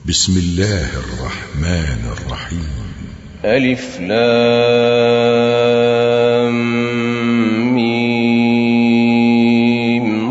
بسم الله الرحمن الرحيم. ألف لام ميم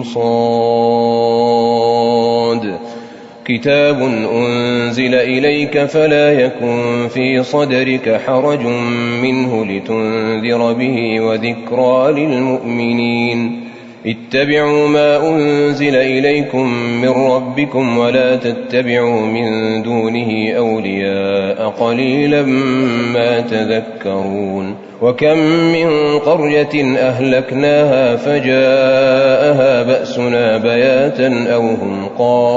صاد. كتاب أنزل إليك فلا يكن في صدرك حرج منه لتنذر به وذكرى للمؤمنين. اتبعوا ما أنزل إليكم من ربكم ولا تتبعوا من دونه أولياء قليلا ما تذكرون. وكم من قرية أهلكناها فجاءها بأسنا بياتا أو هم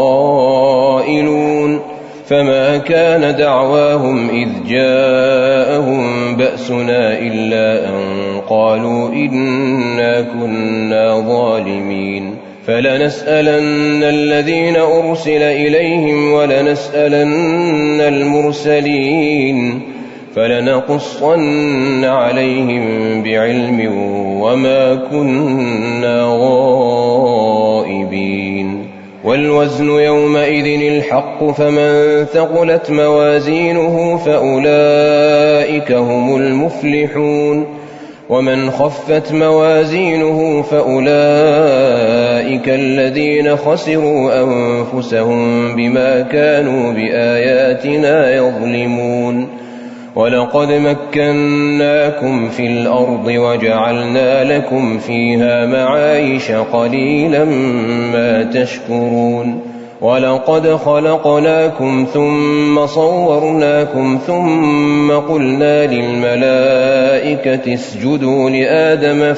قائلون فما كان دعواهم إذ جاءهم بأسنا إلا أن قالوا إنا كنا ظالمين. فلنسألن الذين أرسل إليهم ولنسألن المرسلين فلنقصن عليهم بعلم وما كنا غائبين. والوزن يومئذ الحق فمن ثقلت موازينه فأولئك هم المفلحون ومن خفت موازينه فأولئك الذين خسروا أنفسهم بما كانوا بآياتنا يظلمون. ولقد مكناكم في الأرض وجعلنا لكم فيها معايش قليلا ما تشكرون. ولقد خلقناكم ثم صورناكم ثم قلنا للملائكة اسجدوا لآدم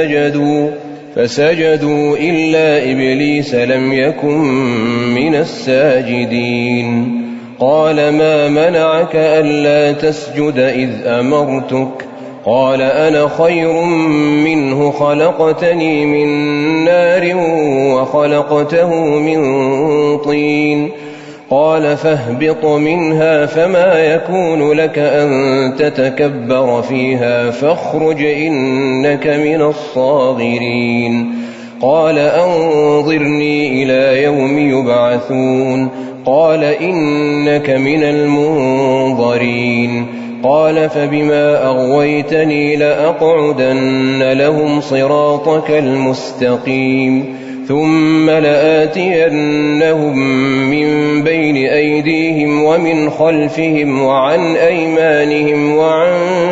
فسجدوا إلا إبليس لم يكن من الساجدين. قال ما منعك ألا تسجد إذ أمرتك؟ قال أنا خير منه خلقتني من نار وخلقته من طين. قال فاهبط منها فما يكون لك أن تتكبر فيها فاخرج إنك من الصاغرين. قال أنظرني إلى يوم يبعثون. قال إنك من المنظرين. قال فبما أغويتني لأقعدن لهم صراطك المستقيم ثم لآتينهم من بين أيديهم ومن خلفهم وعن أيمانهم وعن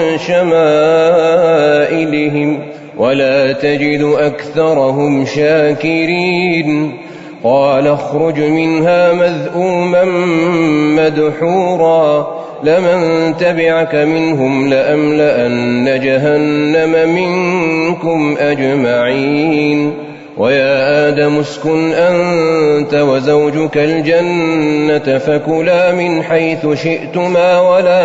شمائلهم ولا تجد أكثرهم شاكرين. قال اخرج منها مذءوما مدحورا لمن تبعك منهم لأملأن جهنم منكم أجمعين. ويا آدم اسكن أنت وزوجك الجنة فكلا من حيث شئتما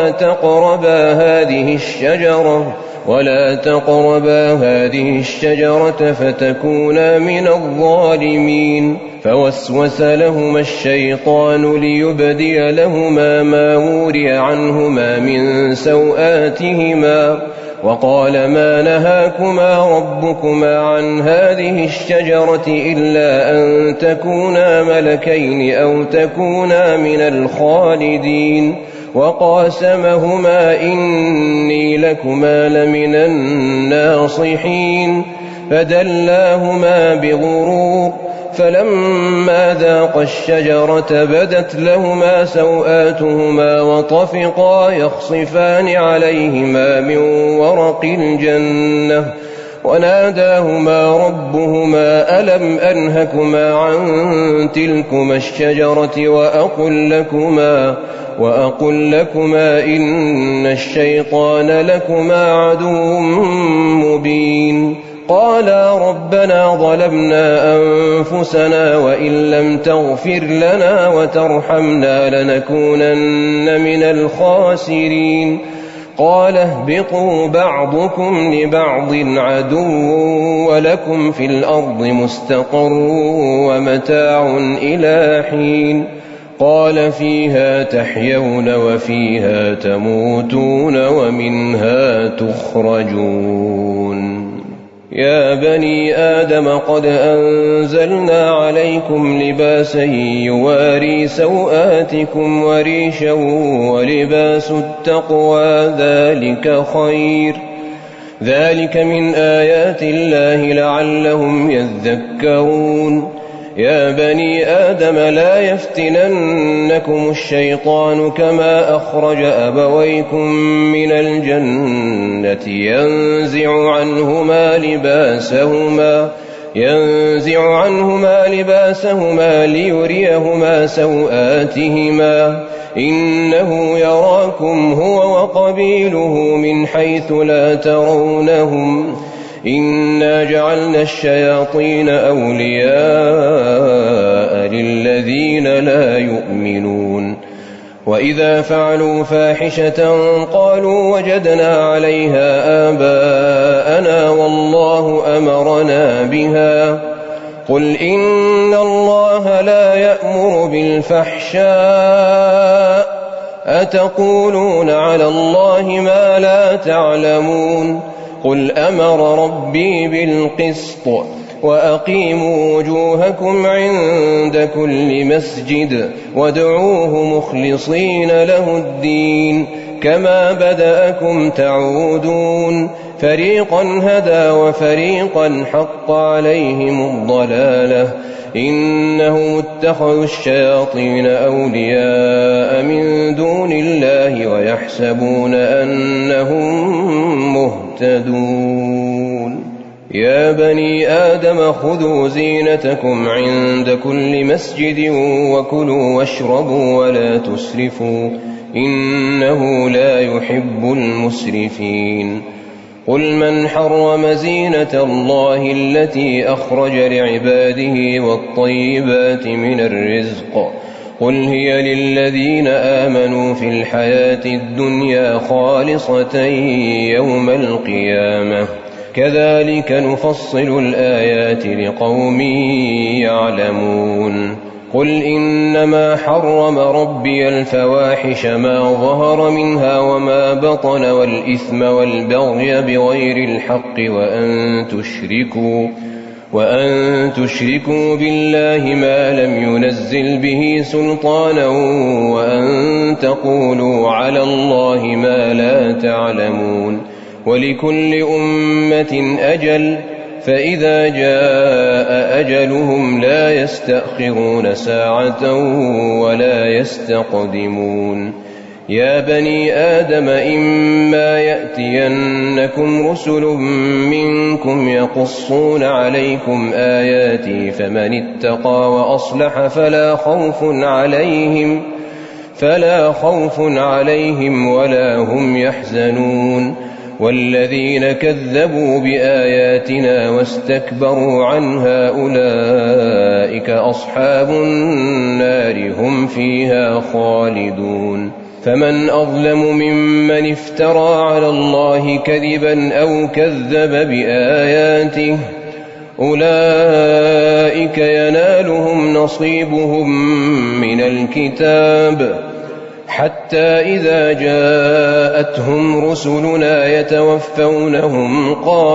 ولا تقربا هذه الشجرة فتكونا من الظالمين. فوسوس لهما الشيطان ليبدي لهما ما وري عنهما من سوآتهما وقال ما نهاكما ربكما عن هذه الشجرة إلا أن تكونا ملكين أو تكونا من الخالدين. وقاسمهما إني لكما لمن الناصحين فدلاهما بغرور. فلما ذاقا الشجرة بدت لهما سوآتهما وطفقا يخصفان عليهما من ورق الجنة وناداهما ربهما ألم أنهكما عن تلكما الشجرة وأقل لكما إن الشيطان لكما عدو مبين. قالا ربنا ظلمنا أنفسنا وإن لم تغفر لنا وترحمنا لنكونن من الخاسرين. قال اهبطوا بعضكم لبعض عدو ولكم في الأرض مستقر ومتاع إلى حين. قال فيها تحيون وفيها تموتون ومنها تخرجون. يا بني آدم قد أنزلنا عليكم لباسا يواري سوآتكم وريشا ولباس التقوى ذلك خير ذلك من آيات الله لعلهم يذكرون يا بني آدم لا يفتننكم الشيطان كما أخرج أبويكم من الجنة ينزع عنهما لباسهما ليريهما سوآتهما إنه يراكم هو وقبيله من حيث لا ترونهم إنا جعلنا الشياطين أولياء للذين لا يؤمنون وإذا فعلوا فاحشة قالوا وجدنا عليها آباءنا والله أمرنا بها قل إن الله لا يأمر بالفحشاء أتقولون على الله ما لا تعلمون قل أمر ربي بالقسط وأقيموا وجوهكم عند كل مسجد وادعوه مخلصين له الدين كما بدأكم تعودون فريقا هدى وفريقا حق عليهم الضلالة إنهم اتخذوا الشياطين أولياء من دون الله ويحسبون أنهم مهتدون يا بني آدم خذوا زينتكم عند كل مسجد وكلوا واشربوا ولا تسرفوا إنه لا يحب المسرفين قل من حرم زينة الله التي أخرج لعباده والطيبات من الرزق قل هي للذين آمنوا في الحياة الدنيا خالصة يوم القيامة كذلك نفصل الآيات لقوم يعلمون قل إنما حرم ربي الفواحش ما ظهر منها وما بطن والإثم والبغي بغير الحق وأن تشركوا بالله ما لم ينزل به سلطانا وأن تقولوا على الله ما لا تعلمون ولكل أمة أجل فإذا جاء أجلهم لا يستأخرون ساعة ولا يستقدمون يا بني آدم إما يأتينكم رسل منكم يقصون عليكم آياتي فمن اتقى وأصلح فلا خوف عليهم ولا هم يحزنون والذين كذبوا بآياتنا واستكبروا عنها أولئك أصحاب النار هم فيها خالدون فمن أظلم ممن افترى على الله كذبا أو كذب بآياته أولئك ينالهم نصيبهم من الكتاب حتى إذا جاءتهم رسلنا يتوفونهم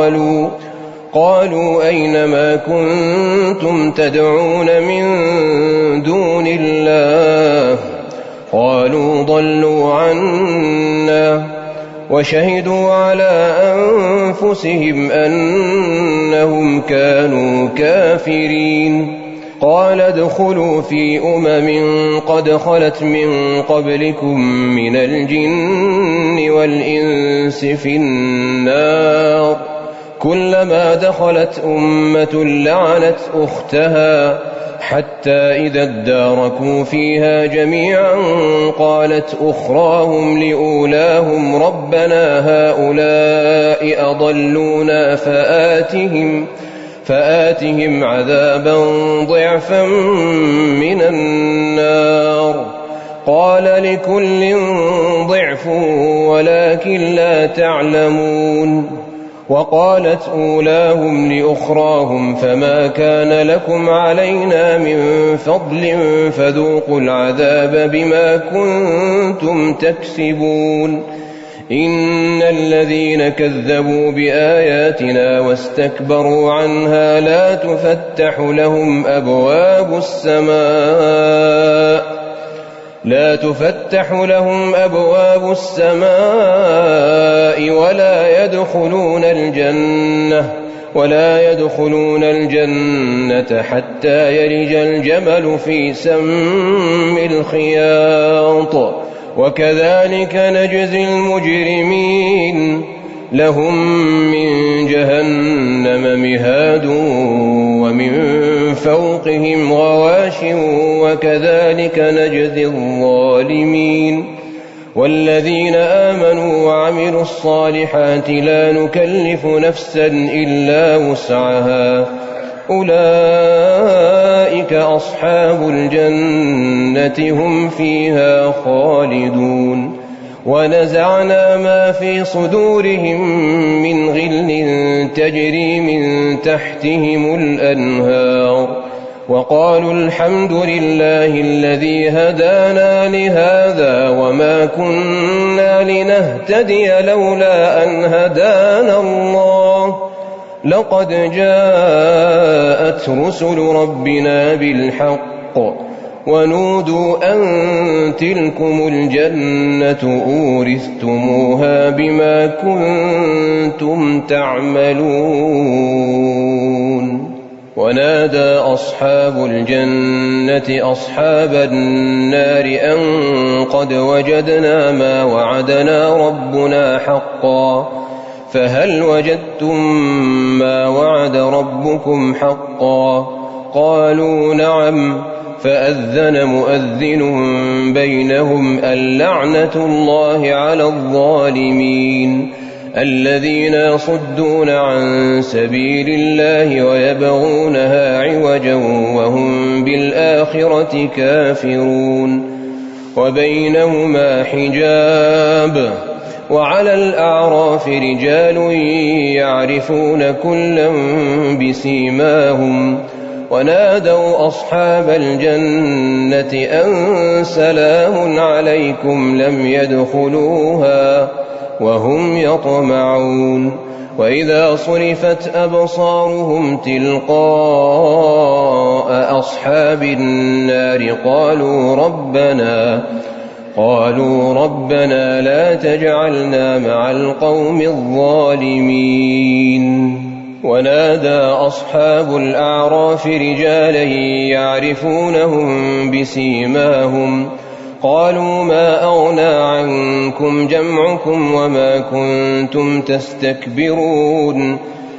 قالوا أين ما كنتم تدعون من دون الله قالوا ضلوا عنا وشهدوا على أنفسهم أنهم كانوا كافرين قال ادخلوا في قد خلت من قبلكم من الجن والإنس في النار كلما دخلت أمة لعنت أختها حتى إذا اداركوا فيها جميعا قالت أخراهم لأولاهم ربنا هؤلاء أضلونا فآتهم عذابا ضعفا من النار قال لكل ضعف ولكن لا تعلمون وقالت أولاهم لأخراهم فما كان لكم علينا من فضل فذوقوا العذاب بما كنتم تكسبون إن الذين كذبوا بآياتنا واستكبروا عنها لا تفتح لهم أبواب السماء ولا يدخلون الجنة حتى يلج الجمل في سم الخياط وكذلك نجزي المجرمين لهم من جهنم مهاد ومن فوقهم غواش وكذلك نجزي الظالمين والذين آمنوا وعملوا الصالحات لا نكلف نفسا إلا وسعها أولئك أصحاب الجنة هم فيها خالدون ونزعنا ما في صدورهم من غل تجري من تحتهم الأنهار وقالوا الحمد لله الذي هدانا لهذا وما كنا لنهتدي لولا أن هدانا الله لقد جاءت رسل ربنا بالحق ونودوا أن تلكم الجنة أورثتموها بما كنتم تعملون ونادى أصحاب الجنة أصحاب النار أن قد وجدنا ما وعدنا ربنا حقا فهل وجدتم ما وعد ربكم حقا قالوا نعم فأذن مؤذن بينهم اللعنة الله على الظالمين الذين يصدون عن سبيل الله ويبغونها عوجا وهم بالآخرة كافرون وبينهما حجاب وعلى الأعراف رجال يعرفون كلا بسيماهم ونادوا أصحاب الجنة أن سلام عليكم لم يدخلوها وهم يطمعون وإذا صرفت أبصارهم تلقاء أصحاب النار قالوا ربنا لا تجعلنا مع القوم الظالمين ونادى أصحاب الأعراف رجالا يعرفونهم بسيماهم قالوا ما أغنى عنكم جمعكم وما كنتم تستكبرون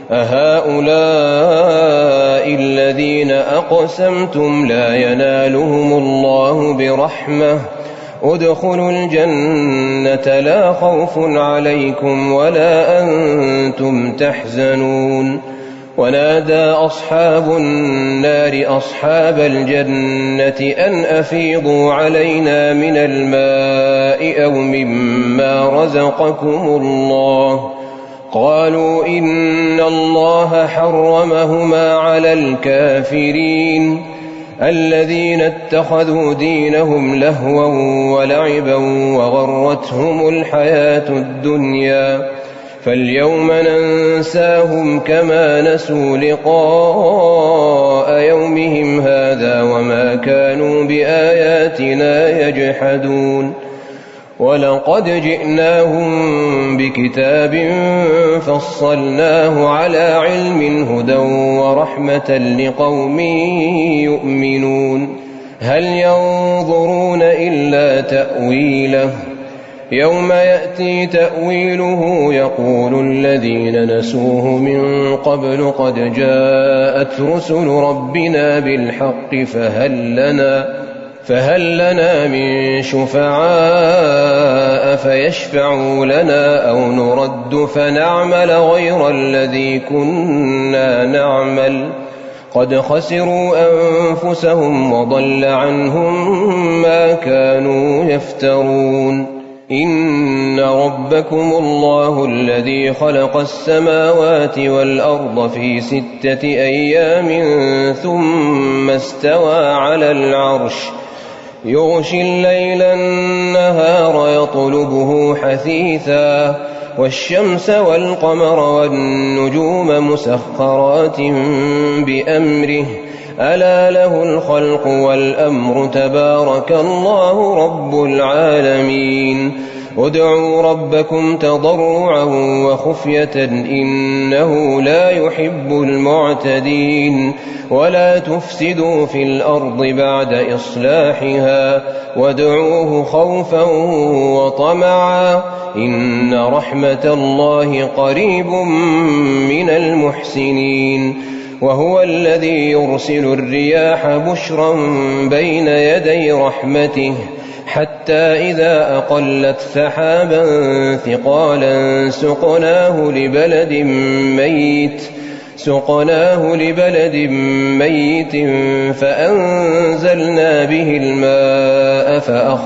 أهؤلاء الذين أقسمتم لا ينالهم الله برحمة ادخلوا الجنة لا خوف عليكم ولا أنتم تحزنون ونادى أصحاب النار أصحاب الجنة أن أفيضوا علينا من الماء أو مما رزقكم الله قالوا إن الله حرمهما على الكافرين الذين اتخذوا دينهم لهوا ولعبا وغرتهم الحياة الدنيا فاليوم ننساهم كما نسوا لقاء يومهم هذا وما كانوا بآياتنا يجحدون ولقد جئناهم بكتاب فصلناه على علم هدى ورحمة لقوم يؤمنون هل ينظرون إلا تأويله يوم يأتي تأويله يقول الذين نسوه من قبل قد جاءت رسل ربنا بالحق فهل لنا من شفعاء فيشفعوا لنا أو نرد فنعمل غير الذي كنا نعمل قد خسروا أنفسهم وضل عنهم ما كانوا يفترون إن ربكم الله الذي خلق السماوات والأرض في 6 أيام ثم استوى على العرش يغشي الليل النهار يطلبه حثيثا والشمس والقمر والنجوم مسخرات بأمره ألا له الخلق والأمر تبارك الله رب العالمين ادعوا ربكم تضرعا وخفية إنه لا يحب المعتدين ولا تفسدوا في الأرض بعد إصلاحها وادعوه خوفا وطمعا إن رحمة الله قريب من المحسنين وهو الذي يرسل الرياح بشرا بين يدي رحمته حتى إذا أقلت سحابا ثقالا سقناه لبلد ميت فأنزلنا به الماء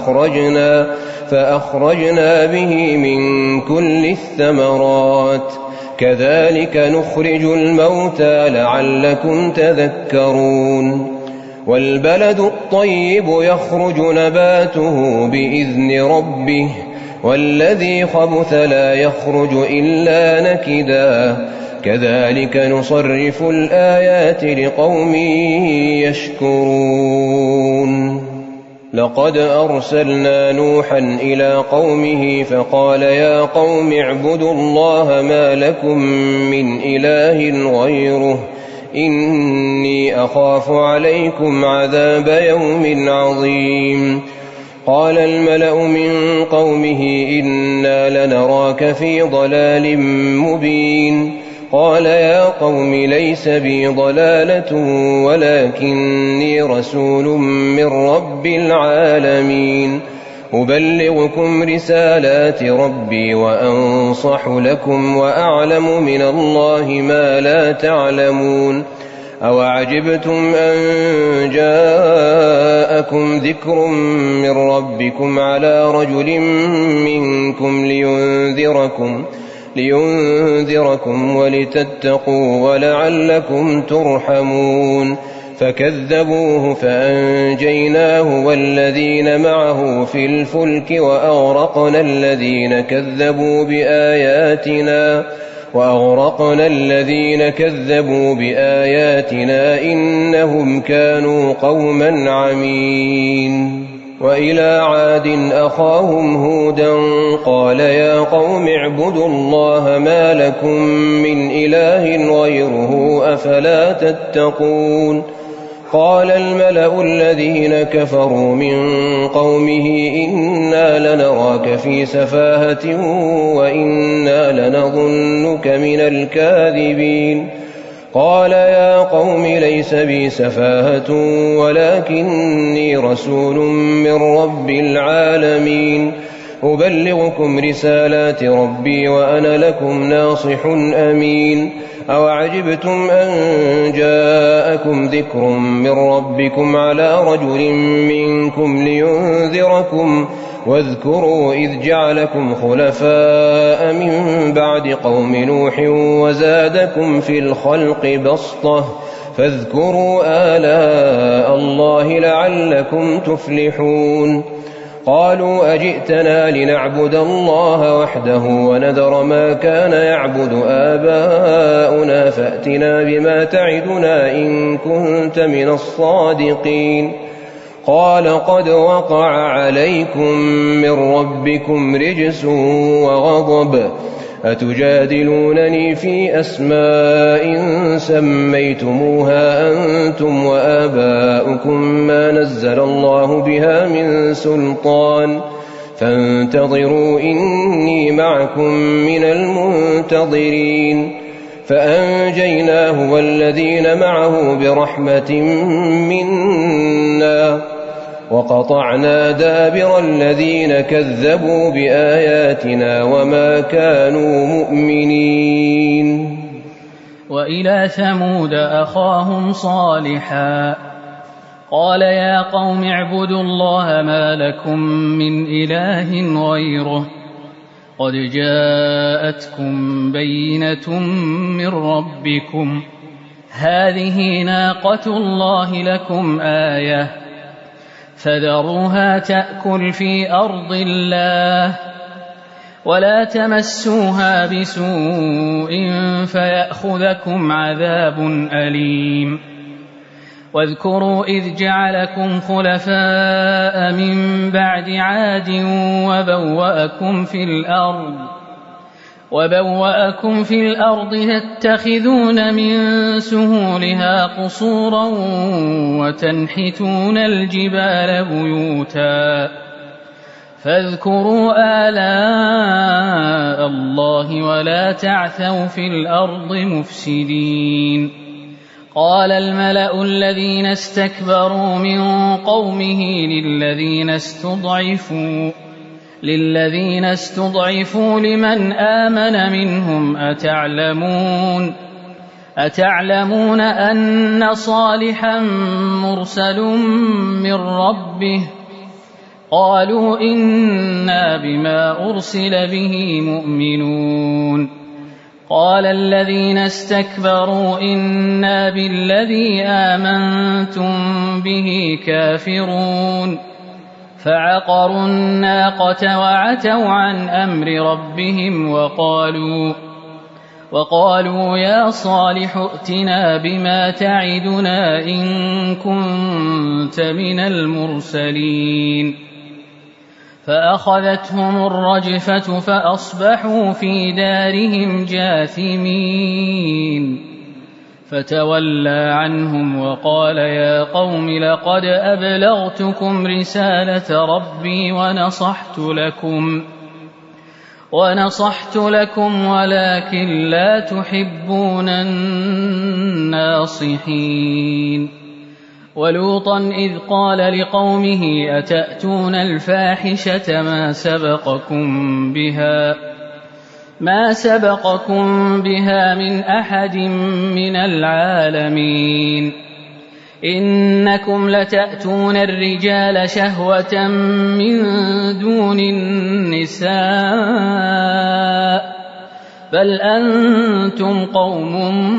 فأخرجنا به من كل الثمرات كذلك نخرج الموتى لعلكم تذكرون والبلد الطيب يخرج نباته بإذن ربه والذي خبث لا يخرج إلا نكدا كذلك نصرف الآيات لقوم يشكرون لقد أرسلنا نوحا إلى قومه فقال يا قوم اعبدوا الله ما لكم من إله غيره إني أخاف عليكم عذاب يوم عظيم قال الملأ من قومه إنا لنراك في ضلال مبين قال يا قوم ليس بي ضلالة ولكني رسول من رب العالمين أبلغكم رسالات ربي وأنصح لكم وأعلم من الله ما لا تعلمون أوعجبتم أن جاءكم ذكر من ربكم على رجل منكم لينذركم ولتتقوا ولعلكم ترحمون فكذبوه فأنجيناه والذين معه في الفلك وأغرقنا الذين كذبوا بآياتنا إنهم كانوا قوما عمين وإلى عاد أخاهم هودا قال يا قوم اعبدوا الله ما لكم من إله غيره أفلا تتقون قال الملأ الذين كفروا من قومه إنا لنراك في سفاهة وإنا لنظنك من الكاذبين قال يا قوم ليس بي سفاهة ولكني رسول من رب العالمين أبلغكم رسالات ربي وأنا لكم ناصح أمين أوعجبتم أن جاءكم ذكر من ربكم على رجل منكم لينذركم واذكروا إذ جعلكم خلفاء من بعد قوم نوح وزادكم في الخلق بسطة فاذكروا آلاء الله لعلكم تفلحون قالوا أجئتنا لنعبد الله وحده ونذر ما كان يعبد آباؤنا فأتنا بما تعدنا إن كنت من الصادقين قال قد وقع عليكم من ربكم رجس وغضب أتجادلونني في أسماء سميتموها أنتم وآباؤكم ما نزل الله بها من سلطان فانتظروا إني معكم من المنتظرين فأنجيناه والذين معه برحمة منا وقطعنا دابر الذين كذبوا بآياتنا وما كانوا مؤمنين وإلى ثمود أخاهم صالحا قال يا قوم اعبدوا الله ما لكم من إله غيره قد جاءتكم بينة من ربكم هذه ناقة الله لكم آية فذروها تأكل في أرض الله ولا تمسوها بسوء فيأخذكم عذاب أليم. واذكروا إذ جعلكم خلفاء من بعد عاد وبوأكم في الأرض تتخذون من سهولها قصورا وتنحتون الجبال بيوتا فاذكروا آلاء الله ولا تعثوا في الأرض مفسدين. قال الملأ الذين استكبروا من قومه للذين استضعفوا لمن آمن منهم أتعلمون أن صالحا مرسل من ربه؟ قالوا إنا بما أرسل به مؤمنون. قال الذين استكبروا إنا بالذي آمنتم به كافرون. فعقروا الناقة وعتوا عن أمر ربهم وقالوا يا صالح ائتنا بما تعدنا إن كنت من المرسلين. فأخذتهم الرجفة فأصبحوا في دارهم جاثمين. فتولى عنهم وقال يا قوم لقد أبلغتكم رسالة ربي ونصحت لكم ولكن لا تحبون الناصحين. ولوطا إذ قال لقومه أتأتون الفاحشة ما سبقكم بها من أحد من العالمين. إنكم لتأتون الرجال شهوة من دون النساء بل أنتم قوم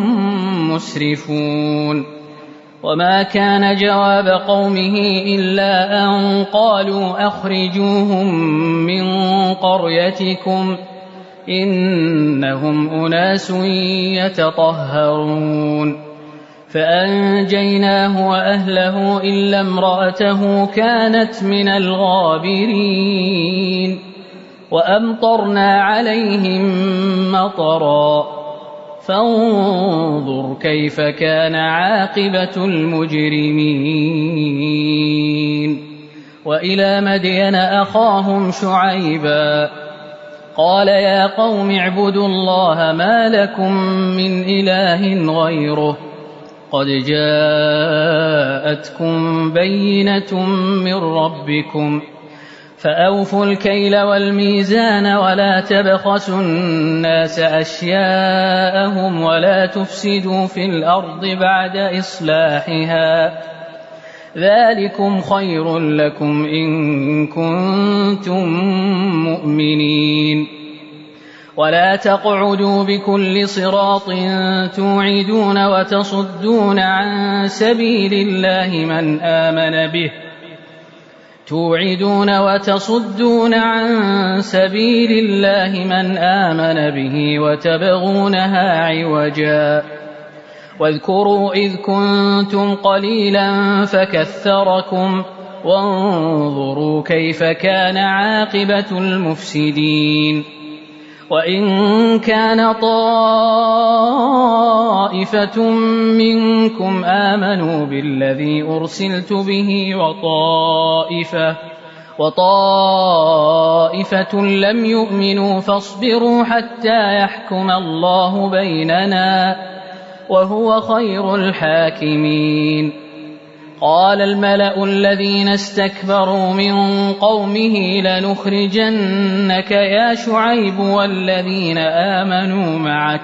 مسرفون. وما كان جواب قومه إلا أن قالوا أخرجوهم من قريتكم إنهم أناس يتطهرون. فأنجيناه وأهله إلا امرأته كانت من الغابرين. وأمطرنا عليهم مطرا فانظر كيف كان عاقبة المجرمين. وإلى مدين أخاهم شعيبا قال يا قوم اعبدوا الله ما لكم من إله غيره قد جاءتكم بينة من ربكم فأوفوا الكيل والميزان ولا تبخسوا الناس أشياءهم ولا تفسدوا في الأرض بعد إصلاحها ذلكم خير لكم إن كنتم مؤمنين. ولا تقعدوا بكل صراط توعدون وتصدون عن سبيل الله من آمن به وتبغونها عوجا. واذكروا إذ كنتم قليلا فكثركم وانظروا كيف كان عاقبة المفسدين. وإن كان طائفة منكم آمنوا بالذي أرسلت به وطائفة لم يؤمنوا فاصبروا حتى يحكم الله بيننا وهو خير الحاكمين. قال الملأ الذين استكبروا من قومه لنخرجنك يا شعيب والذين آمنوا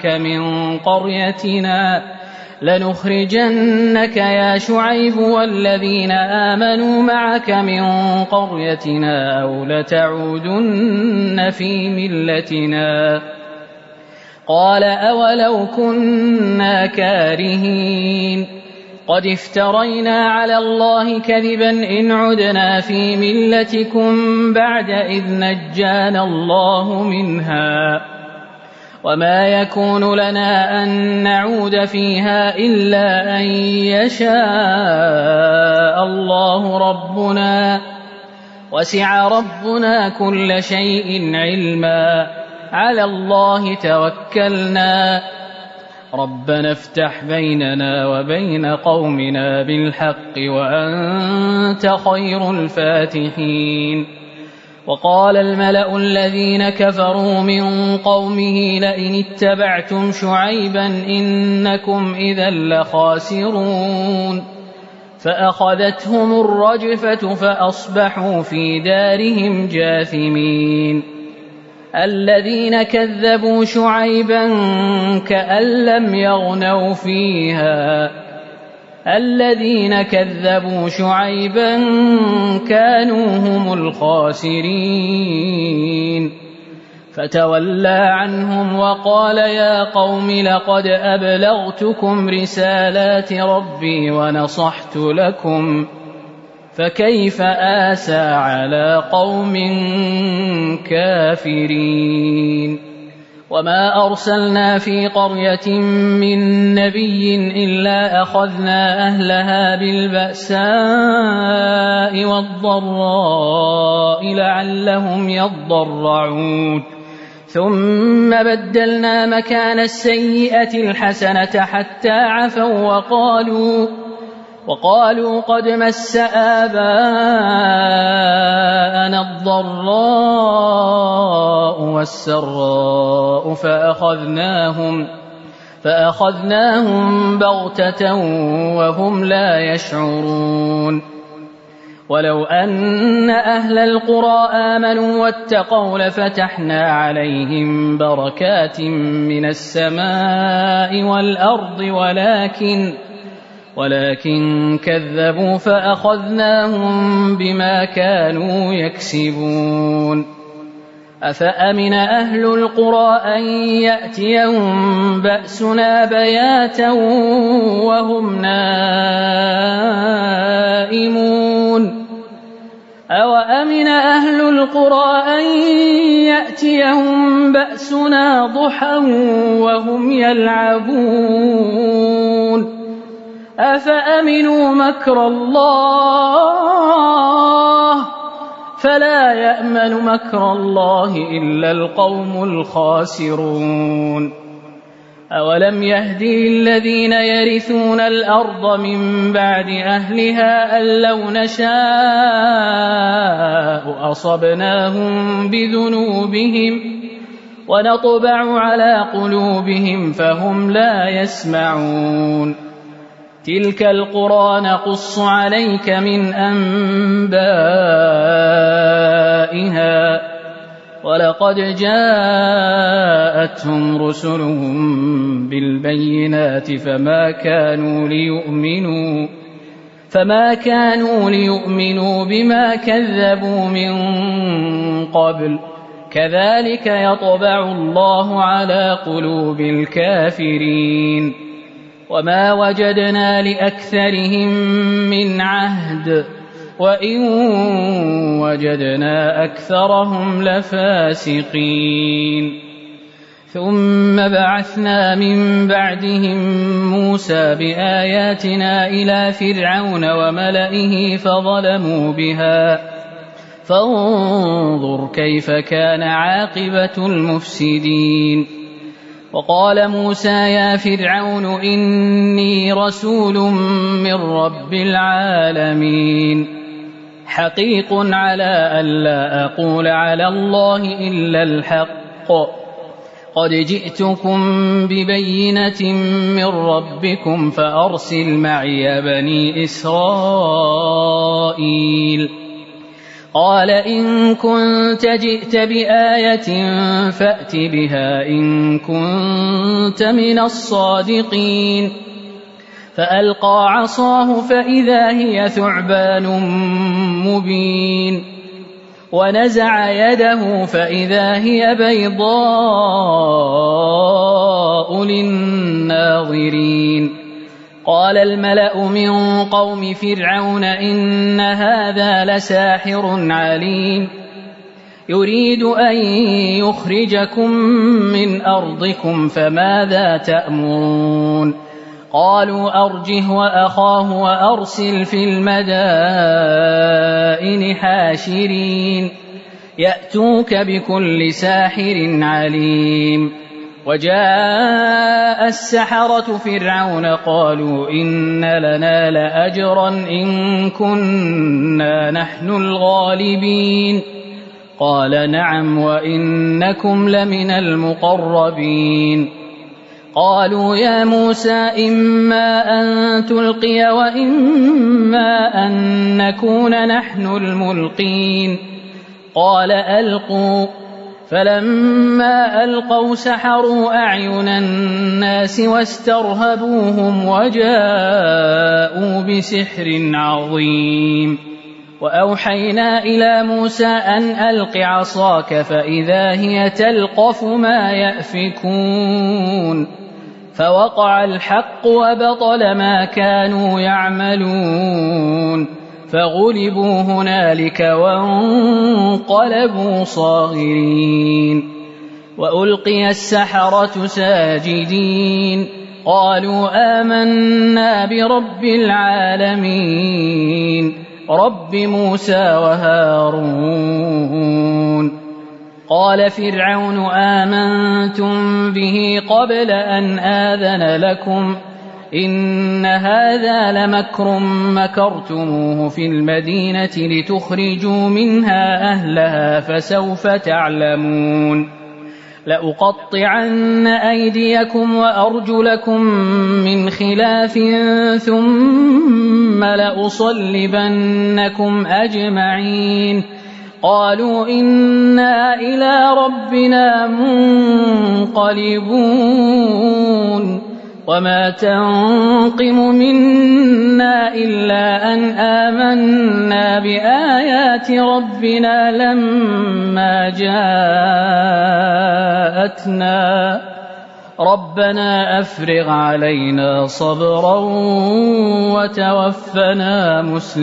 معك من قريتنا أو لتعودن في ملتنا. قال أولو كنا كارهين قد افترينا على الله كذبا إن عدنا في ملتكم بعد إذ نجانا الله منها وما يكون لنا أن نعود فيها إلا أن يشاء الله ربنا وسع ربنا كل شيء علما على الله توكلنا ربنا افتح بيننا وبين قومنا بالحق وأنت خير الفاتحين وقال الملأ الذين كفروا من قومه لئن اتبعتم شعيبا إنكم إذا لخاسرون فأخذتهم الرجفة فأصبحوا في دارهم جاثمين الذين كذبوا شعيبا كأن لم يغنوا فيها الذين كذبوا شعيبا كانوا هم الخاسرين فتولى عنهم وقال يا قوم لقد أبلغتكم رسالات ربي ونصحت لكم فكيف آسى على قوم كافرين وما أرسلنا في قرية من نبي إلا أخذنا أهلها بالبأساء والضراء لعلهم يضرعون ثم بدلنا مكان السيئة الحسنة حتى عفوا وقالوا قد مس آباءنا الضراء والسراء فأخذناهم بغتة وهم لا يشعرون ولو أن أهل القرى آمنوا واتقوا لفتحنا عليهم بركات من السماء والأرض ولكن كذبوا فأخذناهم بما كانوا يكسبون أفأمن أهل القرى أن يأتيهم بأسنا بياتا وهم نائمون أوأمن أهل القرى أن يأتيهم بأسنا ضحى وهم يلعبون أفأمنوا مكر الله فلا يأمن مكر الله إلا القوم الخاسرون أولم يهدي الذين يرثون الأرض من بعد أهلها أن لو نشاء أصبناهم بذنوبهم ونطبع على قلوبهم فهم لا يسمعون تلك القرى نقص عليك من أنبائها ولقد جاءتهم رسلهم بالبينات فما كانوا ليؤمنوا بما كذبوا من قبل كذلك يطبع الله على قلوب الكافرين وما وجدنا لأكثرهم من عهد وإن وجدنا أكثرهم لفاسقين ثم بعثنا من بعدهم موسى بآياتنا إلى فرعون وملئه فظلموا بها فانظر كيف كان عاقبة المفسدين وقال موسى يا فرعون إني رسول من رب العالمين حقيق على ألا أقول على الله إلا الحق قد جئتكم ببينة من ربكم فأرسل معي بني إسرائيل قال إن كنت جئت بآية فأت بها إن كنت من الصادقين فألقى عصاه فإذا هي ثعبان مبين ونزع يده فإذا هي بيضاء للناظرين قال الملأ من قوم فرعون إن هذا لساحر عليم يريد أن يخرجكم من أرضكم فماذا تأمرون قالوا أرجه وأخاه وأرسل في المدائن حاشرين يأتوك بكل ساحر عليم وجاء السحرة فرعون قالوا إن لنا لأجرا إن كنا نحن الغالبين قال نعم وإنكم لمن المقربين قالوا يا موسى إما أن تلقي وإما أن نكون نحن الملقين قال ألقوا فلما ألقوا سحروا أعين الناس واسترهبوهم وجاءوا بسحر عظيم وأوحينا إلى موسى أن ألق عصاك فإذا هي تلقف ما يأفكون فوقع الحق وبطل ما كانوا يعملون فغلبوا هنالك وانقلبوا صاغرين وألقي السحرة ساجدين قالوا آمنا برب العالمين رب موسى وهارون قال فرعون آمنتم به قبل أن آذن لكم إن هذا لمكر مكرتموه في المدينة لتخرجوا منها أهلها فسوف تعلمون لأقطعن أيديكم وأرجلكم من خلاف ثم لأصلبنكم أجمعين قالوا إنا إلى ربنا منقلبون وما تنقم منا إلا أن آمنا بآيات ربنا لما جاءتنا ربنا أفرغ علينا صبرا وتوفنا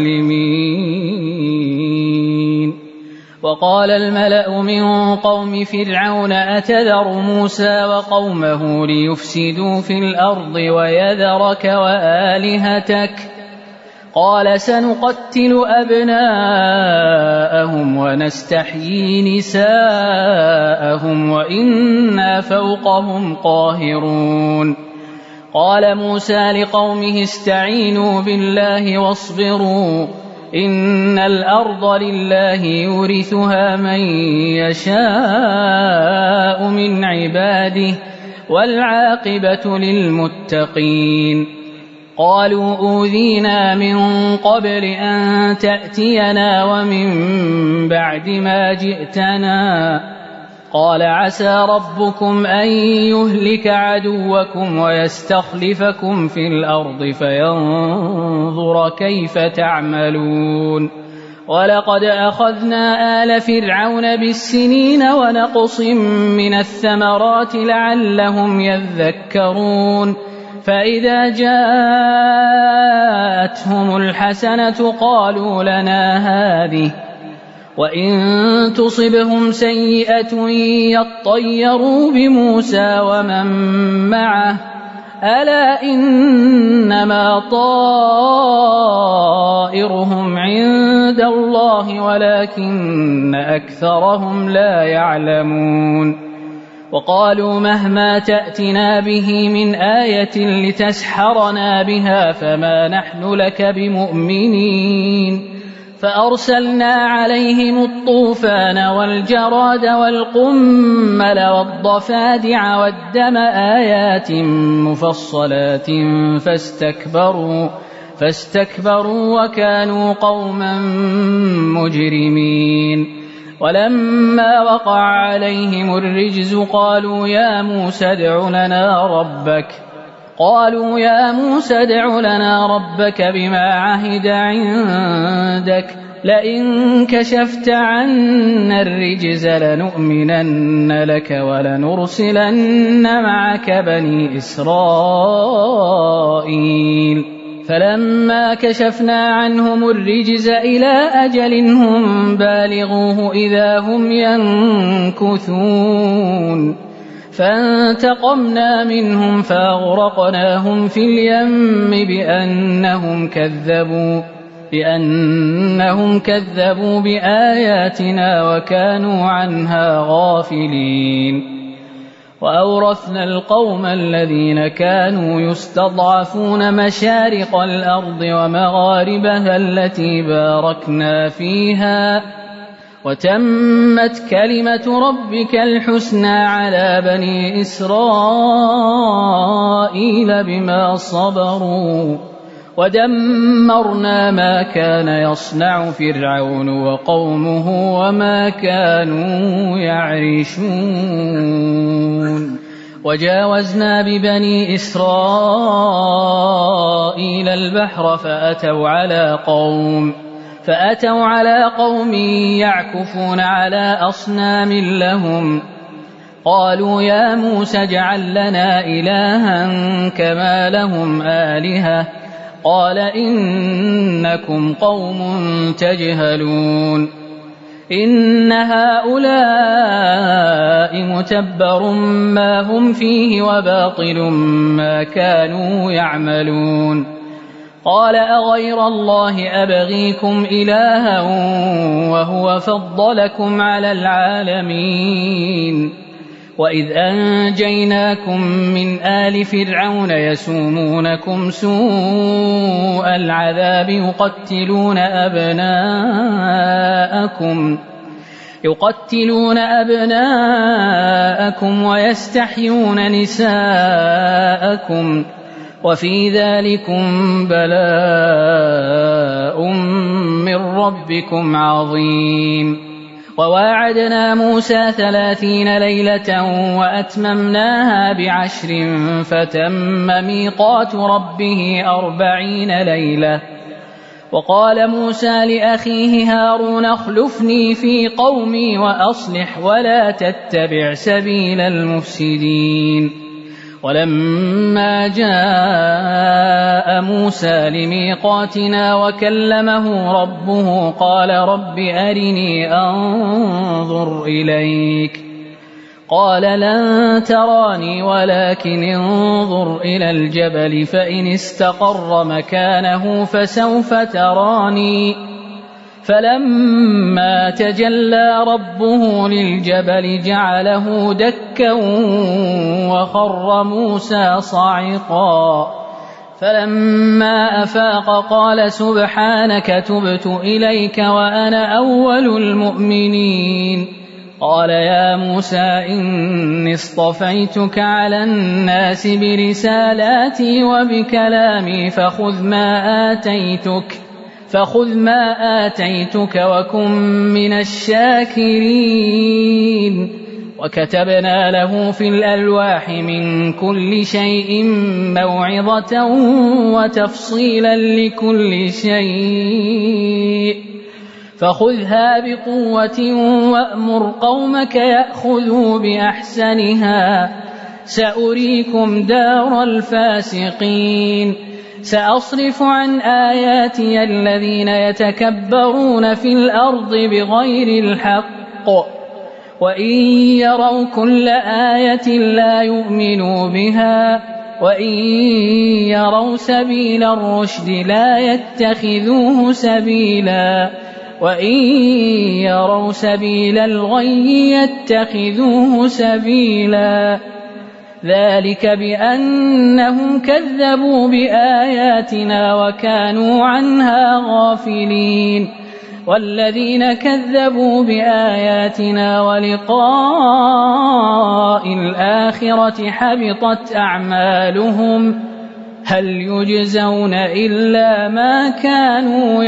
مسلمين وقال الملأ من قوم فرعون أتذر موسى وقومه ليفسدوا في الأرض ويذرك وآلهتك قال سنقتل أبناءهم ونستحيي نساءهم وإنا فوقهم قاهرون قال موسى لقومه استعينوا بالله واصبروا إن الأرض لله يورثها من يشاء من عباده والعاقبة للمتقين قالوا أوذينا من قبل أن تأتينا ومن بعد ما جئتنا قال عسى ربكم أن يهلك عدوكم ويستخلفكم في الأرض فينظر كيف تعملون ولقد أخذنا آل فرعون بالسنين ونقص من الثمرات لعلهم يذكرون فإذا جاءتهم الحسنة قالوا لنا هذه وإن تصبهم سيئة يطيروا بموسى ومن معه ألا إنما طائرهم عند الله ولكن أكثرهم لا يعلمون وقالوا مهما تأتنا به من آية لتسحرنا بها فما نحن لك بمؤمنين فأرسلنا عليهم الطوفان والجراد والقمل والضفادع والدم آيات مفصلات فاستكبروا وكانوا قوما مجرمين ولما وقع عليهم الرجز قالوا يا موسى ادع لنا ربك بما عهد عندك لئن كشفت عنا الرجز لنؤمنن لك ولنرسلن معك بني إسرائيل فلما كشفنا عنهم الرجز إلى أجل هم بالغوه إذا هم ينكثون فانتقمنا منهم فأغرقناهم في اليم بأنهم كذبوا بآياتنا وكانوا عنها غافلين وأورثنا القوم الذين كانوا يستضعفون مشارق الأرض ومغاربها التي باركنا فيها وتمت كلمة ربك الحسنى على بني إسرائيل بما صبروا ودمرنا ما كان يصنع فرعون وقومه وما كانوا يعرشون وجاوزنا ببني إسرائيل البحر فأتوا على قوم يعكفون على أصنام لهم قالوا يا موسى اجعل لنا إلها كما لهم آلهة قال إنكم قوم تجهلون إن هؤلاء متبر ما هم فيه وباطل ما كانوا يعملون قال أغير الله أبغيكم إلها وهو فضلكم على العالمين وإذ أنجيناكم من آل فرعون يسومونكم سوء العذاب يقتلون أبناءكم ويستحيون نساءكم وفي ذلكم بلاء من ربكم عظيم وواعدنا موسى 30 ليلة وأتممناها ب10 فتم ميقات ربه 40 ليلة وقال موسى لأخيه هارون اخلفني في قومي وأصلح ولا تتبع سبيل المفسدين ولما جاء موسى لميقاتنا وكلمه ربه قال رب أرني أنظر إليك قال لن تراني ولكن انظر إلى الجبل فإن استقر مكانه فسوف تراني فلما تجلى ربه للجبل جعله دكا وخر موسى صعقا فلما أفاق قال سبحانك تبت إليك وأنا أول المؤمنين قال يا موسى إني اصطفيتك على الناس برسالاتي وبكلامي فخذ ما آتيتك وكن من الشاكرين وكتبنا له في الألواح من كل شيء موعظة وتفصيلا لكل شيء فخذها بقوة وأمر قومك يأخذوا بأحسنها سأريكم دار الفاسقين سأصرف عن آياتي الذين يتكبرون في الأرض بغير الحق وإن يروا كل آية لا يؤمنوا بها وإن يروا سبيل الرشد لا يتخذوه سبيلا وإن يروا سبيل الغي يتخذوه سبيلا ذلك بأنهم كذبوا بآياتنا وكانوا عنها غافلين والذين كذبوا بآياتنا ولقاء الآخرة حبطت أعمالهم هل يجزون إلا ما كانوا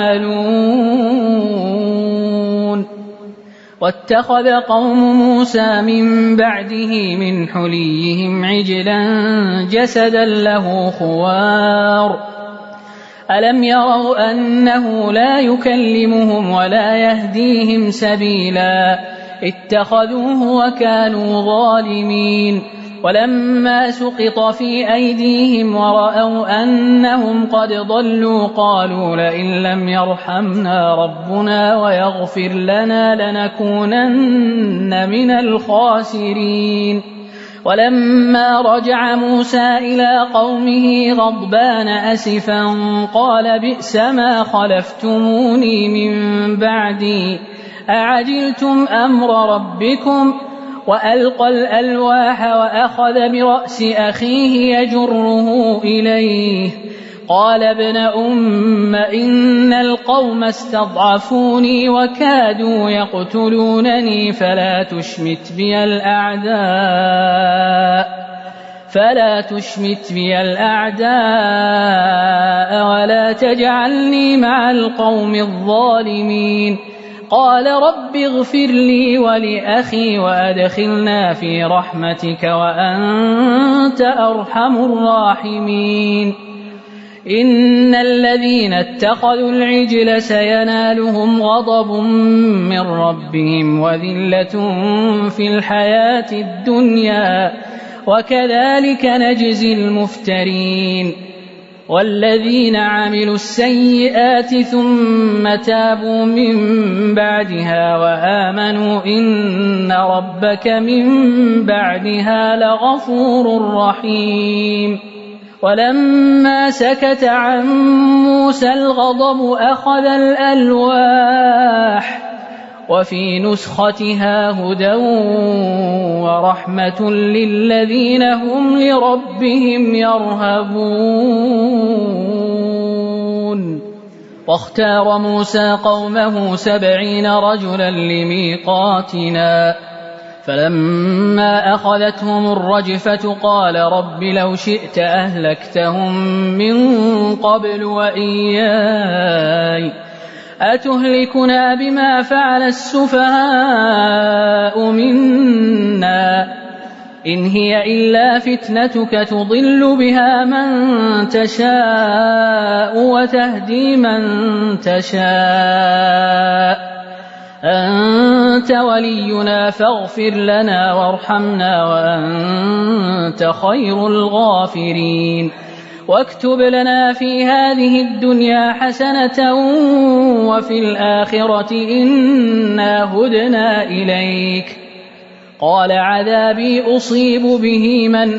يعملون واتخذ قوم موسى من بعده من حليهم عجلا جسدا له خوار ألم يروا أنه لا يكلمهم ولا يهديهم سبيلا اتخذوه وكانوا ظالمين ولما سقط في أيديهم ورأوا أنهم قد ضلوا قالوا لئن لم يرحمنا ربنا ويغفر لنا لنكونن من الخاسرين ولما رجع موسى إلى قومه غضبان أسفا قال بئس ما خلفتموني من بعدي أعجلتم أمر ربكم وألقى الألواح وأخذ برأس أخيه يجره إليه قال ابن أم إن القوم استضعفوني وكادوا يقتلونني فلا تشمت بي الأعداء ولا تجعلني مع القوم الظالمين قال رب اغفر لي ولأخي وأدخلنا في رحمتك وأنت أرحم الراحمين إن الذين اتخذوا العجل سينالهم غضب من ربهم وذلة في الحياة الدنيا وكذلك نجزي المفترين والذين عملوا السيئات ثم تابوا من بعدها وآمنوا إن ربك من بعدها لغفور رحيم ولما سكت عن موسى الغضب أخذ الألواح وفي نسختها هدى ورحمة للذين هم لربهم يرهبون واختار موسى قومه 70 رجلا لميقاتنا فلما أخذتهم الرجفة قال رب لو شئت أهلكتهم من قبل وإياي أتهلكنا بما فعل السفهاء منا إن هي إلا فتنتك تضل بها من تشاء وتهدي من تشاء أنت ولينا فاغفر لنا وارحمنا وأنت خير الغافرين واكتب لنا في هذه الدنيا حسنة وفي الآخرة إنا هدنا إليك قال عذابي أصيب به من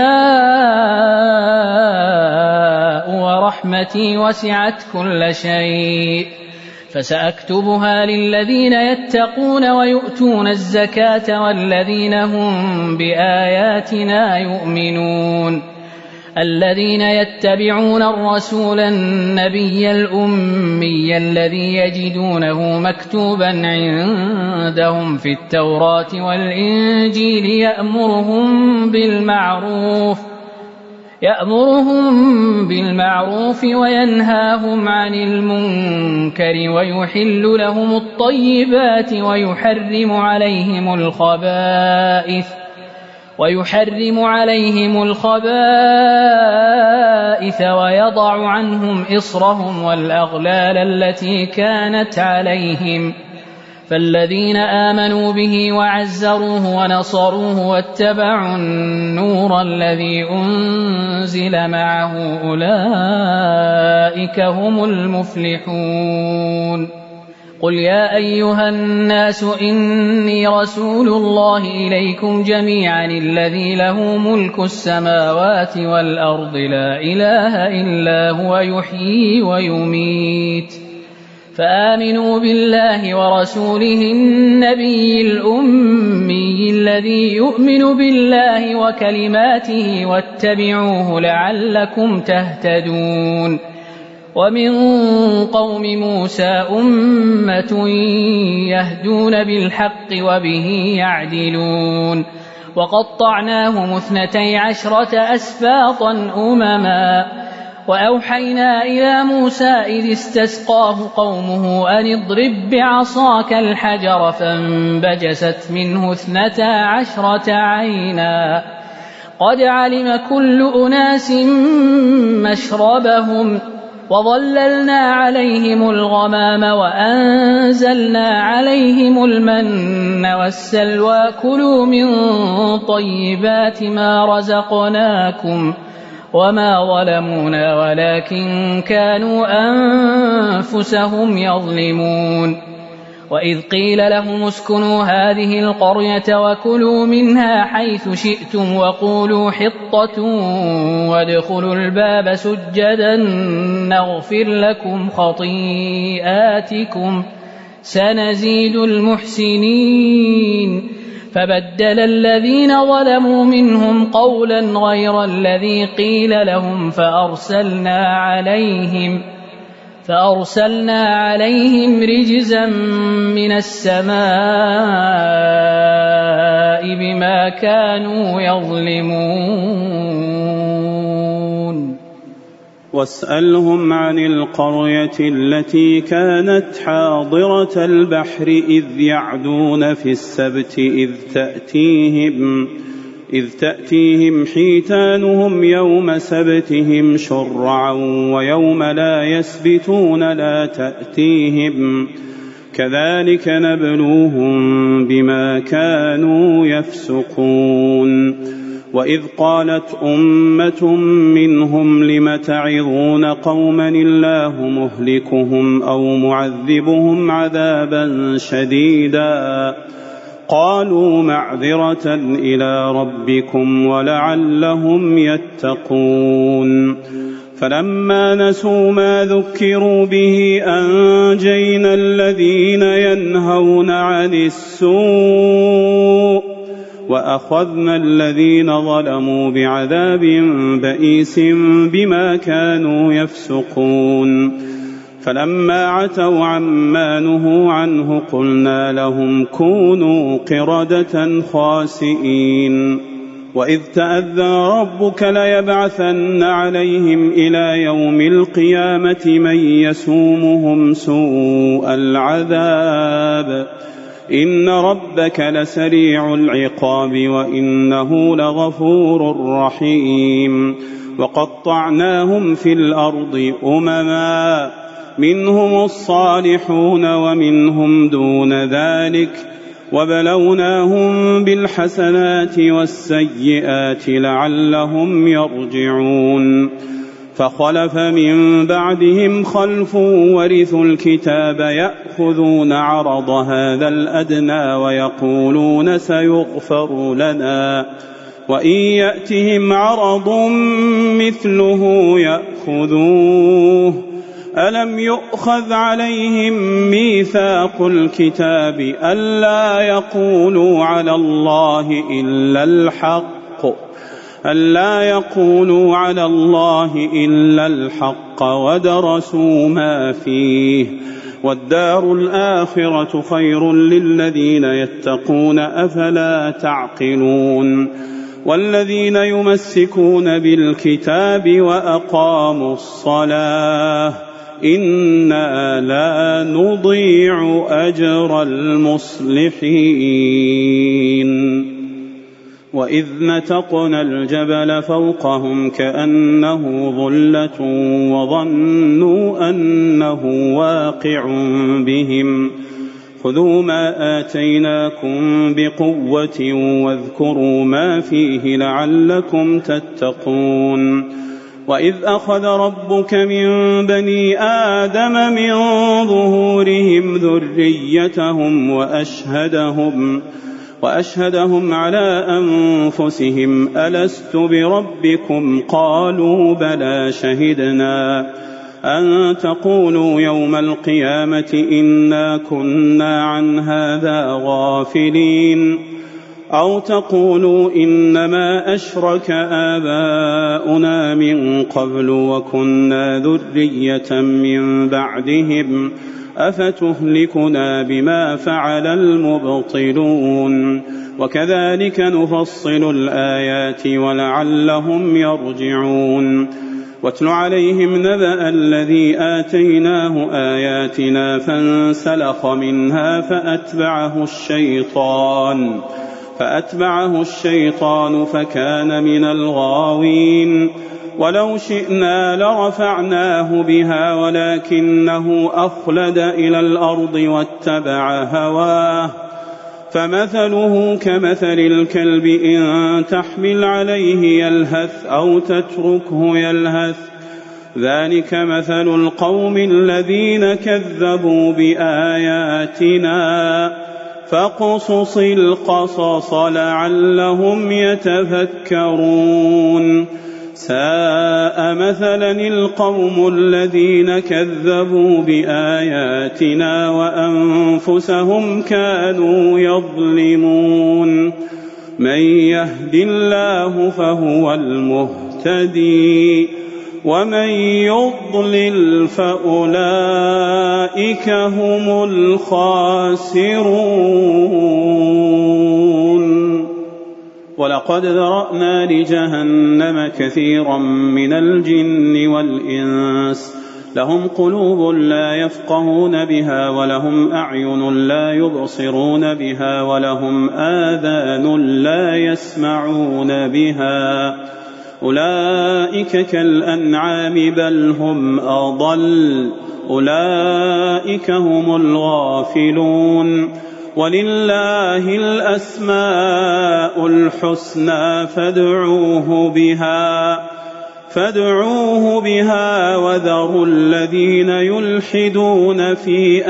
أشاء ورحمتي وسعت كل شيء فسأكتبها للذين يتقون ويؤتون الزكاة والذين هم بآياتنا يؤمنون الذين يتبعون الرسول النبي الأمي الذي يجدونه مكتوبا عندهم في التوراة والإنجيل يأمرهم بالمعروف وينهاهم عن المنكر ويحل لهم الطيبات ويحرم عليهم الخبائث ويضع عنهم إصرهم والأغلال التي كانت عليهم فالذين آمنوا به وعزروه ونصروه واتبعوا النور الذي أنزل معه أولئك هم المفلحون قل يا أيها الناس إني رسول الله إليكم جميعا الذي له ملك السماوات والأرض لا إله إلا هو يحيي ويميت فآمنوا بالله ورسوله النبي الأمي الذي يؤمن بالله وكلماته واتبعوه لعلكم تهتدون ومن قوم موسى أمة يهدون بالحق وبه يعدلون وقطعناهم 12 أسباطا أمما وأوحينا إلى موسى إذ استسقاه قومه أن اضرب بعصاك الحجر فانبجست منه 12 عينا قد علم كل أناس مشربهم وظللنا عليهم الغمام وأنزلنا عليهم المن والسلوى كلوا من طيبات ما رزقناكم وما ظلمونا ولكن كانوا أنفسهم يظلمون وإذ قيل لهم اسكنوا هذه القرية وكلوا منها حيث شئتم وقولوا حطة وادخلوا الباب سجدا نغفر لكم خطيئاتكم سنزيد المحسنين فبدل الذين ظلموا منهم قولا غير الذي قيل لهم فأرسلنا عليهم رجزا من السماء بما كانوا يظلمون واسألهم عن القرية التي كانت حاضرة البحر إذ يعدون في السبت إذ تأتيهم حيتانهم يوم سبتهم شرعا ويوم لا يسبتون لا تأتيهم كذلك نبلوهم بما كانوا يفسقون وإذ قالت أمة منهم لم تعظون قوما الله مهلكهم أو معذبهم عذابا شديدا قالوا معذرة إلى ربكم ولعلهم يتقون فلما نسوا ما ذكروا به أنجينا الذين ينهون عن السوء وأخذنا الذين ظلموا بعذاب بئيس بما كانوا يفسقون فلما عتوا عما نهوا عنه قلنا لهم كونوا قردة خاسئين وإذ تأذن ربك ليبعثن عليهم إلى يوم القيامة من يسومهم سوء العذاب إن ربك لسريع العقاب وإنه لغفور رحيم وقطعناهم في الأرض أمما منهم الصالحون ومنهم دون ذلك وبلوناهم بالحسنات والسيئات لعلهم يرجعون فخلف من بعدهم خلف ورثوا الكتاب يأخذون عرض هذا الأدنى ويقولون سيغفر لنا وإن يأتهم عرض مثله يأخذوه ألم يؤخذ عليهم ميثاق الكتاب ألا يقولوا على الله إلا الحق ودرسوا ما فيه والدار الآخرة خير للذين يتقون أفلا تعقلون والذين يمسكون بالكتاب وأقاموا الصلاة إنا لا نضيع أجر المصلحين وإذ نتقنا الجبل فوقهم كأنه ظلة وظنوا أنه واقع بهم خذوا ما آتيناكم بقوة واذكروا ما فيه لعلكم تتقون وإذ أخذ ربك من بني آدم من ظهورهم ذريتهم وأشهدهم على أنفسهم ألست بربكم قالوا بلى شهدنا أن تقولوا يوم القيامة إنا كنا عن هذا غافلين أو تقولوا إنما أشرك آباؤنا من قبل وكنا ذرية من بعدهم أفتهلكنا بما فعل المبطلون وكذلك نفصل الآيات ولعلهم يرجعون واتل عليهم نبأ الذي آتيناه آياتنا فانسلخ منها فأتبعه الشيطان فكان من الغاوين ولو شئنا لرفعناه بها ولكنه أخلد إلى الأرض واتبع هواه فمثله كمثل الكلب إن تحمل عليه يلهث أو تتركه يلهث ذلك مثل القوم الذين كذبوا بآياتنا فاقصص القصص لعلهم يتفكرون ساء مثلا القوم الذين كذبوا بآياتنا وأنفسهم كانوا يظلمون من يهد الله فهو المهتدي ومن يضلل فأولئك هم الخاسرون ولقد ذرأنا لجهنم كثيرا من الجن والإنس لهم قلوب لا يفقهون بها ولهم أعين لا يبصرون بها ولهم آذان لا يسمعون بها أولئك كالأنعام بل هم أضل أولئك هم الغافلون ولله الأسماء الحسنى فادعوه بها وذروا الذين يلحدون في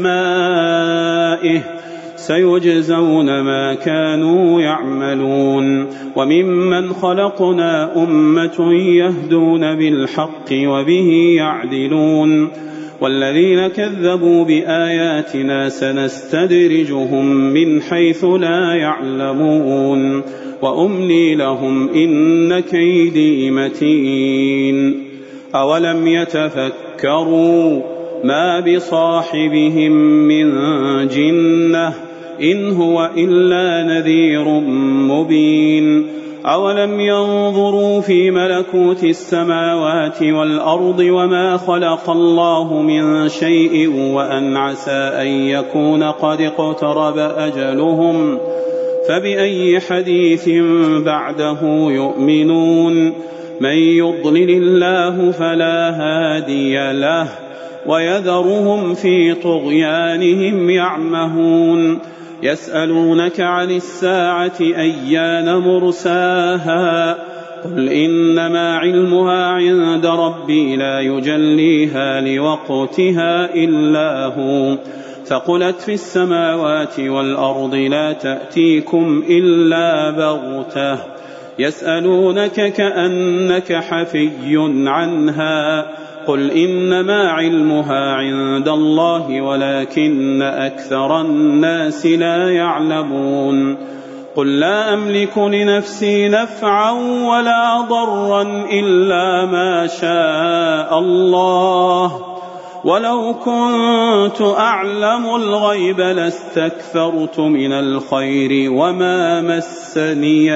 أسمائه سيجزون ما كانوا يعملون وممن خلقنا أمة يهدون بالحق وبه يعدلون والذين كذبوا بآياتنا سنستدرجهم من حيث لا يعلمون وأملي لهم إن كيدي متين أولم يتفكروا ما بصاحبهم من جنة إن هو إلا نذير مبين أولم ينظروا في ملكوت السماوات والأرض وما خلق الله من شيء وأن عسى أن يكون قد اقترب أجلهم فبأي حديث بعده يؤمنون من يضلل الله فلا هادي له ويذرهم في طغيانهم يعمهون يسألونك عن الساعة أيان مرساها قل إنما علمها عند ربي لا يجليها لوقتها إلا هو ثقلت في السماوات والأرض لا تأتيكم إلا بغتة يسألونك كأنك حفي عنها قل إنما علمها عند الله ولكن أكثر الناس لا يعلمون قل لا أملك لنفسي نفعا ولا ضرا إلا ما شاء الله ولو كنت أعلم الغيب لاستكثرت من الخير وما مسني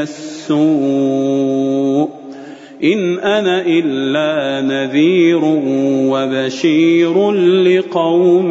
السوء إن أنا إلا نذير وبشير لقوم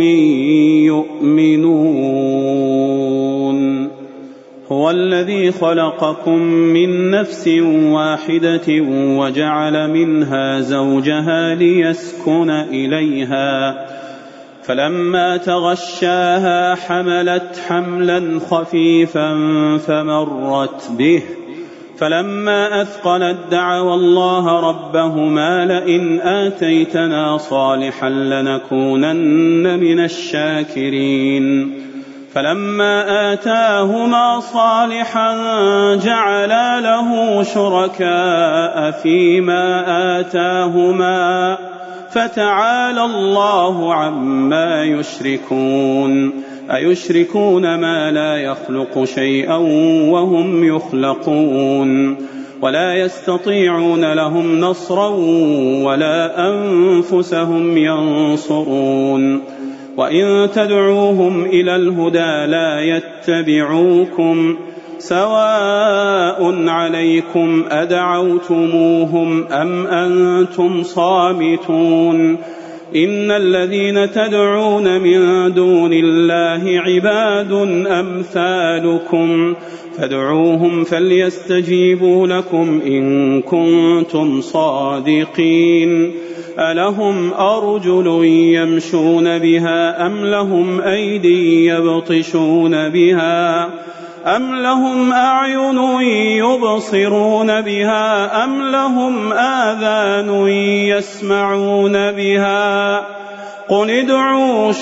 يؤمنون هو الذي خلقكم من نفس واحدة وجعل منها زوجها ليسكن إليها فلما تغشاها حملت حملا خفيفا فمرت به فلما أثقلت دعوا الله ربهما لئن آتيتنا صالحا لنكونن من الشاكرين فلما آتاهما صالحا جعلا له شركاء فيما آتاهما فتعالى الله عما يشركون أيشركون ما لا يخلق شيئا وهم يخلقون ولا يستطيعون لهم نصرا ولا أنفسهم ينصرون وإن تدعوهم إلى الهدى لا يتبعوكم سواء عليكم أدعوتموهم أم أنتم صامتون إن الذين تدعون من دون الله عباد أمثالكم فادعوهم فليستجيبوا لكم إن كنتم صادقين ألهم أرجل يمشون بها أم لهم أيدي يبطشون بها أم لهم أعين يبصرون بها أم لهم آذان يسمعون بها قل ادعوا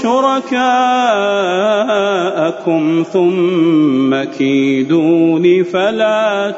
شركاءكم ثم كيدون فلا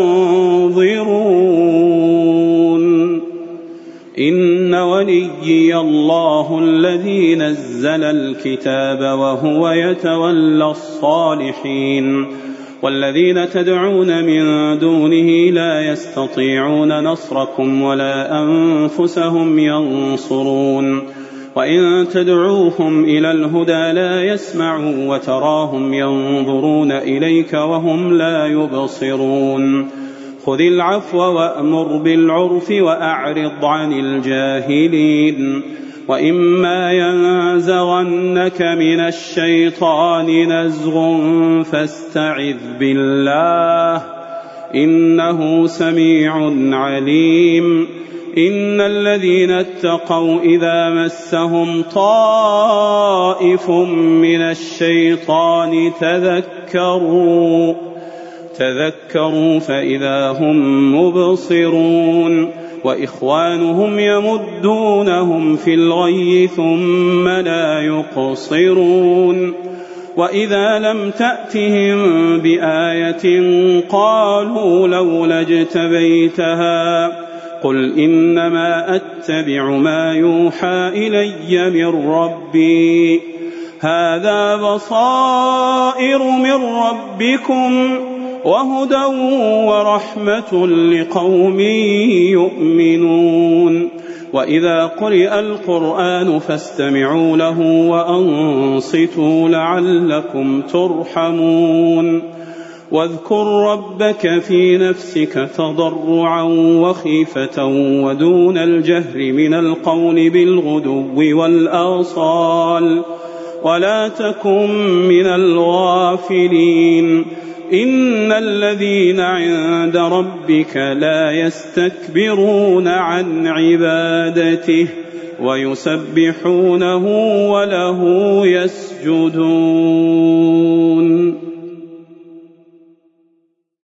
تنظرون إن وليي الله الذي نزل الكتاب وهو يتولى الصالحين والذين تدعون من دونه لا يستطيعون نصركم ولا أنفسهم ينصرون وإن تدعوهم إلى الهدى لا يسمعوا وتراهم ينظرون إليك وهم لا يبصرون خذ العفو وأمر بالعرف وأعرض عن الجاهلين وإما ينزغنك من الشيطان نزغ فاستعذ بالله إنه سميع عليم إن الذين اتقوا إذا مسهم طائف من الشيطان تذكروا فإذا هم مبصرون وإخوانهم يمدونهم في الغي ثم لا يقصرون وإذا لم تأتهم بآية قالوا لولا اجتبيتها قل إنما أتبع ما يوحى إلي من ربي هذا بصائر من ربكم وهدى ورحمة لقوم يؤمنون وإذا قرئ القرآن فاستمعوا له وأنصتوا لعلكم ترحمون واذكر ربك في نفسك تضرعا وخيفة ودون الجهر من القول بالغدو والآصال ولا تكن من الغافلين إن الذين عند ربك لا يستكبرون عن عبادته ويسبحونه وله يسجدون